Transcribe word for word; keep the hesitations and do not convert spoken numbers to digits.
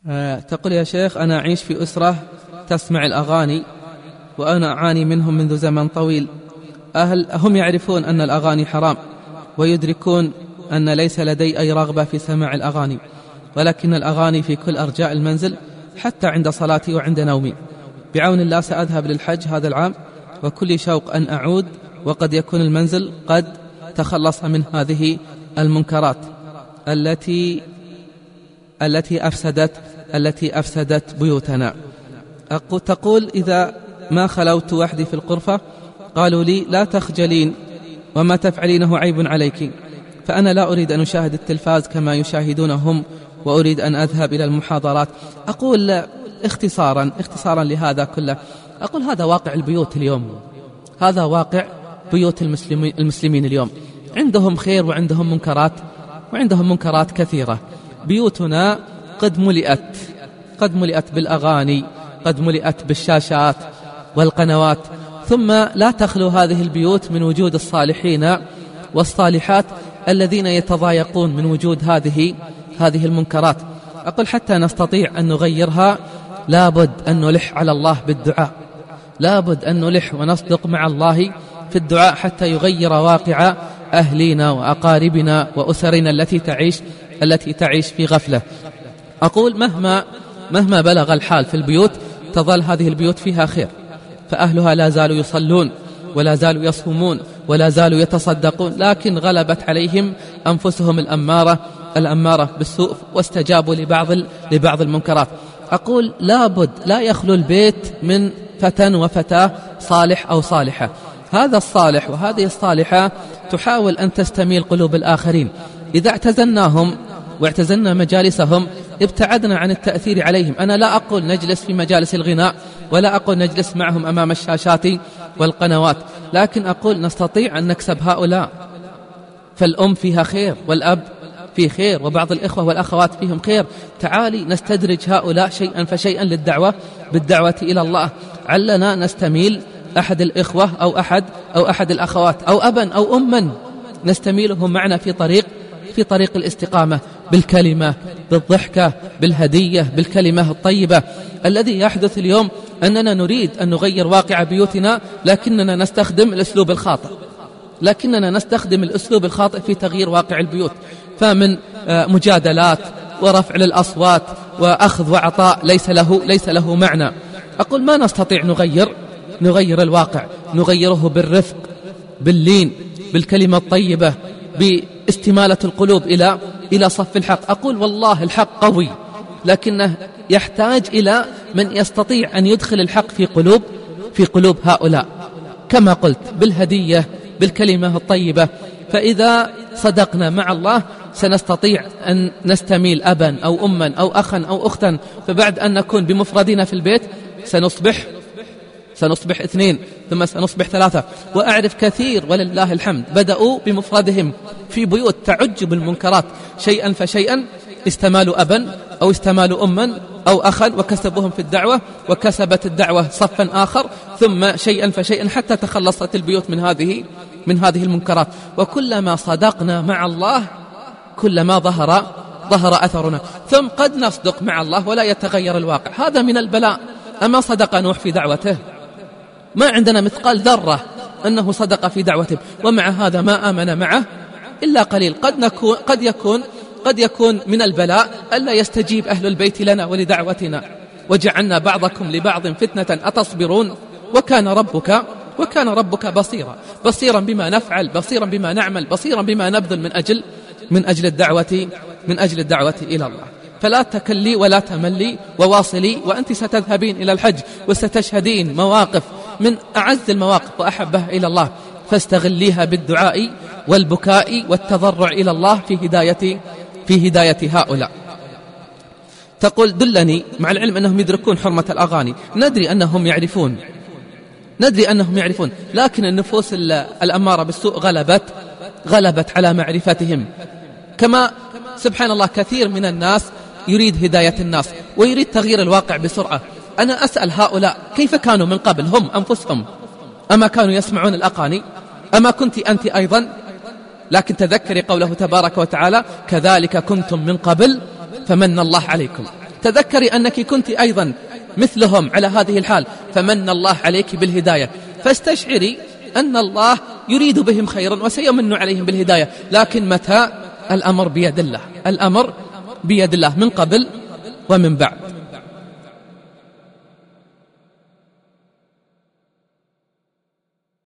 أه تقول يا شيخ: أنا أعيش في أسرة تسمع الأغاني وأنا أعاني منهم منذ زمن طويل. أهل هم يعرفون أن الأغاني حرام ويدركون أن ليس لدي أي رغبة في سماع الأغاني، ولكن الأغاني في كل أرجاء المنزل حتى عند صلاتي وعند نومي. بعون الله سأذهب للحج هذا العام وكل شوق أن أعود، وقد يكون المنزل قد تخلص من هذه المنكرات التي التي أفسدت التي أفسدت بيوتنا. تقول: إذا ما خلوت وحدي في الغرفة قالوا لي: لا تخجلين وما تفعلينه عيب عليك. فأنا لا أريد أن أشاهد التلفاز كما يشاهدونهم، وأريد أن أذهب إلى المحاضرات. أقول اختصارا اختصارا لهذا كله، أقول هذا واقع البيوت اليوم، هذا واقع بيوت المسلمين, المسلمين اليوم. عندهم خير وعندهم منكرات، وعندهم منكرات كثيرة. بيوتنا قد ملئت قد ملئت بالأغاني، قد ملئت بالشاشات والقنوات، ثم لا تخلو هذه البيوت من وجود الصالحين والصالحات الذين يتضايقون من وجود هذه هذه المنكرات. أقول حتى نستطيع أن نغيرها لابد أن نلح على الله بالدعاء، لابد أن نلح ونصدق مع الله في الدعاء حتى يغير واقع أهلنا وأقاربنا وأسرنا التي تعيش التي تعيش في غفلة. أقول مهما مهما بلغ الحال في البيوت تظل هذه البيوت فيها خير، فأهلها لا زالوا يصلون ولا زالوا يصومون ولا زالوا يتصدقون، لكن غلبت عليهم أنفسهم الأمارة الأمارة بالسوء واستجابوا لبعض لبعض المنكرات. أقول لابد لا يخلو البيت من فتى وفتاة صالح أو صالحة. هذا الصالح وهذه الصالحة تحاول أن تستميل قلوب الآخرين. إذا اعتزلناهم واعتزلنا مجالسهم ابتعدنا عن التأثير عليهم. أنا لا أقول نجلس في مجالس الغناء، ولا أقول نجلس معهم أمام الشاشات والقنوات، لكن أقول نستطيع أن نكسب هؤلاء. فالأم فيها خير والأب فيه خير وبعض الإخوة والأخوات فيهم خير. تعالي نستدرج هؤلاء شيئا فشيئا للدعوة بالدعوة إلى الله. علنا نستميل أحد الإخوة أو أحد أو أحد الأخوات أو أبا أو أما نستميلهم معنا في طريق في طريق الاستقامة، بالكلمة، بالضحكة، بالهدية، بالكلمة الطيبة. الذي يحدث اليوم أننا نريد أن نغير واقع بيوتنا، لكننا نستخدم الأسلوب الخاطئ لكننا نستخدم الأسلوب الخاطئ في تغيير واقع البيوت. فمن مجادلات ورفع للأصوات وأخذ وعطاء ليس له ليس له معنى. أقول ما نستطيع نغير نغير الواقع، نغيره بالرفق، باللين، بالكلمة الطيبة، باستمالة القلوب إلى إلى صف الحق. أقول والله الحق قوي، لكنه يحتاج إلى من يستطيع أن يدخل الحق في قلوب في قلوب هؤلاء، كما قلت بالهدية، بالكلمة الطيبة. فإذا صدقنا مع الله سنستطيع أن نستميل أبا أو أما أو أخا أو أختا، فبعد أن نكون بمفردنا في البيت سنصبح سنصبح اثنين، ثم سنصبح ثلاثة. وأعرف كثير ولله الحمد بدأوا بمفردهم في بيوت تعج بالمنكرات، شيئا فشيئا استمالوا أبا أو استمالوا أما أو أخا وكسبوهم في الدعوة، وكسبت الدعوة صفا آخر، ثم شيئا فشيئا حتى تخلصت البيوت من هذه من هذه المنكرات. وكلما صدقنا مع الله كلما ظهر ظهر أثرنا. ثم قد نصدق مع الله ولا يتغير الواقع، هذا من البلاء. أما صدق نوح في دعوته؟ ما عندنا مثقال ذرة أنه صدق في دعوته، ومع هذا ما آمن معه إلا قليل. قد نكون قد يكون قد يكون من البلاء ألا يستجيب أهل البيت لنا ولدعوتنا. وجعلنا بعضكم لبعض فتنة أتصبرون وكان ربك وكان ربك بصيرا بصيرا بما نفعل، بصيرا بما نعمل، بصيرا بما نبذل من أجل من أجل الدعوة من أجل الدعوة إلى الله. فلا تكلي ولا تملي وواصلي، وأنت ستذهبين إلى الحج وستشهدين مواقف من أعز المواقف وأحبها إلى الله، فاستغليها بالدعاء والبكاء والتضرع إلى الله في هداية في هداية هؤلاء. تقول دلني، مع العلم أنهم يدركون حرمة الأغاني، ندري أنهم يعرفون ندري أنهم يعرفون لكن النفوس الأمارة بالسوء غلبت غلبت على معرفتهم. كما سبحان الله كثير من الناس يريد هداية الناس ويريد تغيير الواقع بسرعة. أنا أسأل هؤلاء كيف كانوا من قبل هم أنفسهم؟ أما كانوا يسمعون الأغاني؟ أما كنت أنت أيضا؟ لكن تذكري قوله تبارك وتعالى: كذلك كنتم من قبل فمن الله عليكم. تذكري أنك كنت أيضا مثلهم على هذه الحال، فمن الله عليك بالهداية، فاستشعري أن الله يريد بهم خيرا وسيمن عليهم بالهداية. لكن متى؟ الأمر بيد الله، الأمر بيد الله من قبل ومن بعد.